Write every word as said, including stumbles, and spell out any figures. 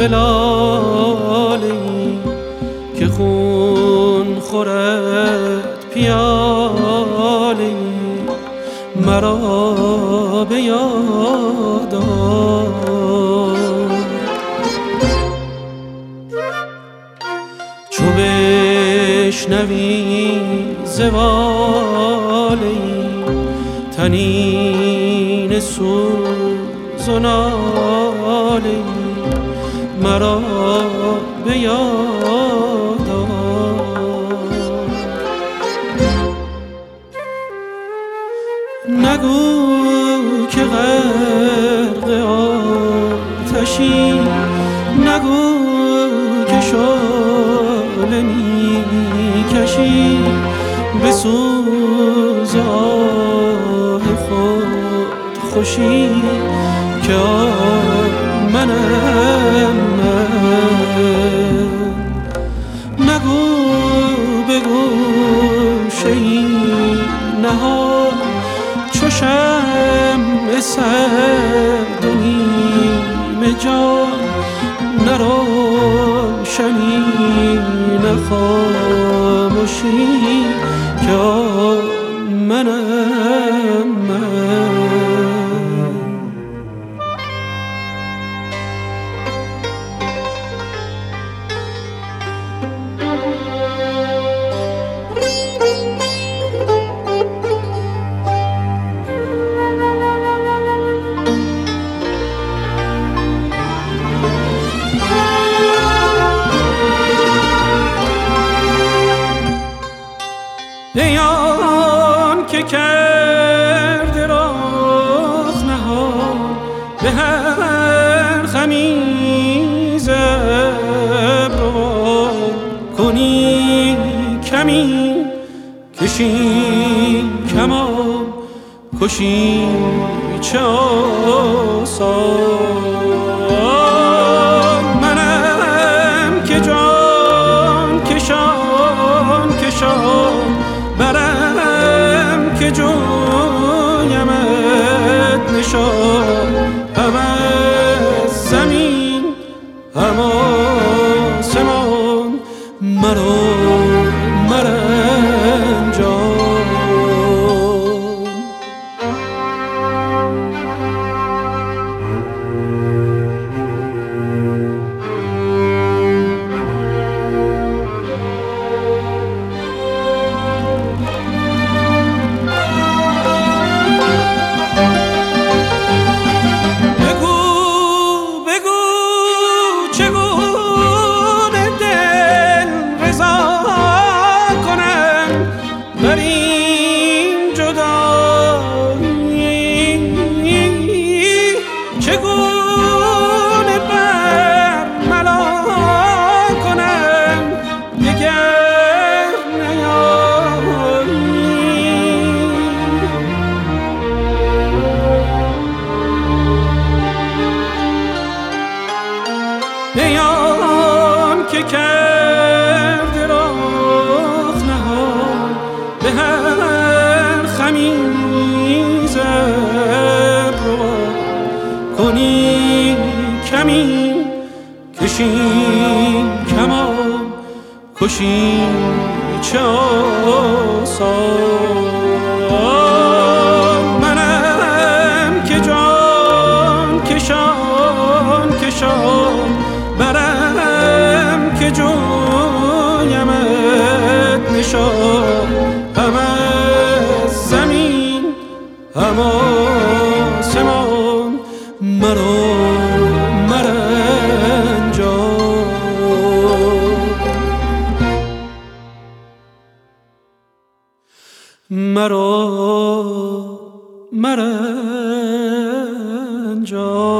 بلالی که خون خورد پیالی مرا به یاد آر. چو بشنوی زوالی تنین سوز و نالی مرا به یاد آر. نگو که غرق آتشی، نگو که شعله میکشی به سوز آه خود خوشی که منم من. نگو به گوشه این نهاد چو شمع سرد و نیمه جان، نه روشنی نه خاموشی که منم من. دیان که کرده راه نهان به هر خمیز ابروان، کنی کمی کشی کمان کشی چه آسان. منم که جان کشان کشان برم که جویمت نشان، هم از زمین هم آسمان مرا مرنجان. چگونه برملا کنم دگر نیایی. دیان که کرده راه نهان به هر خمیز ابروان، کنی کمی کشی کمان کشی چه آسان. منم که جان کشان کشان برم که جویمت نشان، هم از زمین هم آسمان مرا مرنجان. مرا مرنجان.